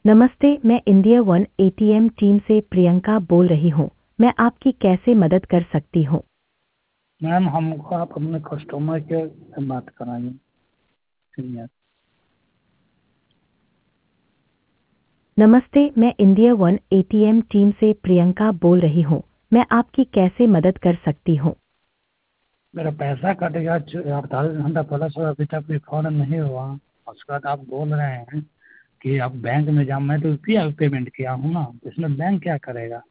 नमस्ते, मैं India one ATM team से प्रियंका बोल रही हूँ। मैं आपकी कैसे मदद कर सकती हूँ? मैम हमको आप अपने कस्टमर केयर से बात कराइए सीनियर। नमस्ते, मैं इंडिया वन एटीएम टीम से प्रियंका बोल रही हूँ। मैं आपकी कैसे मदद कर सकती हूँ? मेरा पैसा कटेगा 48 घंटा पहले से अभी तक रिफंड नहीं हुआ। उसके बाद आप बोल रहे हैं कि आप बैंक में जाओ। मैं तो यूपीआई पेमेंट किया हूँ ना, इसमें बैंक क्या करेगा?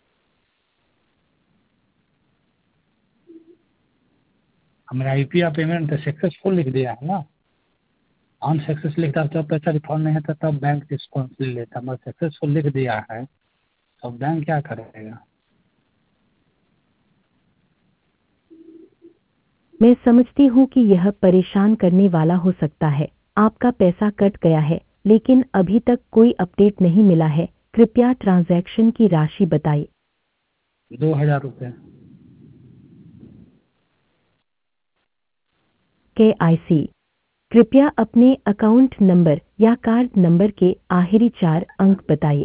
मेरा यूपीआई पेमेंट तो सक्सेसफुल लिख दिया है ना। अनसक्सेस लिखता तब पैसा रिफंड नहीं होता, तब बैंक रिस्पॉन्सिबिलिटी लेता। मैं सक्सेसफुल लिख दिया है, तो बैंक क्या करेगा? मैं समझती हूँ कि यह परेशान करने वाला हो सकता है। आपका पैसा कट गया है, लेकिन अभी तक कोई अपडेट नहीं मिला है। कृपया ट्रांजैक्शन की राशि बताइए। 2000 रुपये। KIC। कृपया अपने अकाउंट नंबर या कार्ड नंबर के आखिरी 4 अंक बताइए।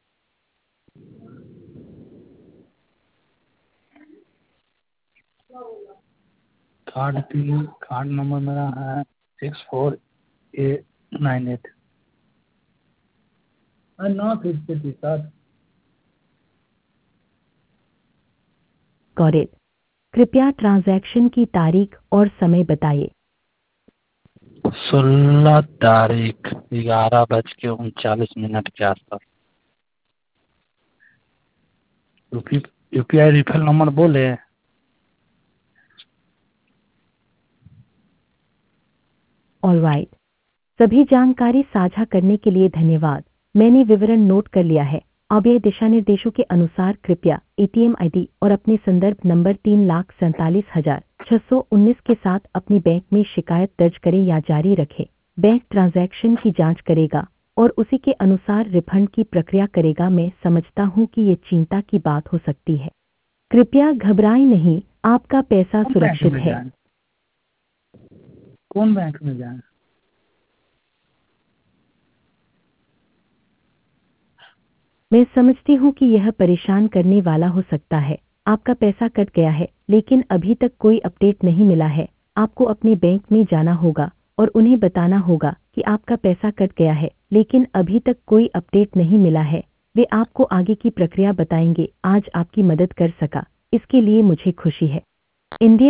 कार्ड नंबर मेरा है 64A98। Not fifty sir. Got it. कृपया ट्रांजैक्शन की तारीख और समय बताइए। 16 तारीख 11:39 के आसपास। यूपीआई रिफंड नंबर बोले? ऑलराइट। सभी जानकारी साझा करने के लिए धन्यवाद। मैंने विवरण नोट कर लिया है। अब ये दिशा निर्देशों के अनुसार कृपया एटीएम आईडी और अपने संदर्भ नंबर 3,47,619 के साथ अपनी बैंक में शिकायत दर्ज करें या जारी रखें। बैंक ट्रांजैक्शन की जांच करेगा और उसी के अनुसार रिफंड की प्रक्रिया करेगा। मैं समझता हूँ कि ये चिंता की बात हो सकती है। कृपया घबराएं नहीं, आपका पैसा कौन बैंक सुरक्षित में है। जाए? कौन बैंक में जाए? मैं समझती हूँ कि यह परेशान करने वाला हो सकता है। आपका पैसा कट गया है, लेकिन अभी तक कोई अपडेट नहीं मिला है। आपको अपने बैंक में जाना होगा और उन्हें बताना होगा कि आपका पैसा कट गया है, लेकिन अभी तक कोई अपडेट नहीं मिला है। वे आपको आगे की प्रक्रिया बताएंगे। आज आपकी मदद कर सका, इसके लिए मुझे खुशी है। इंडिया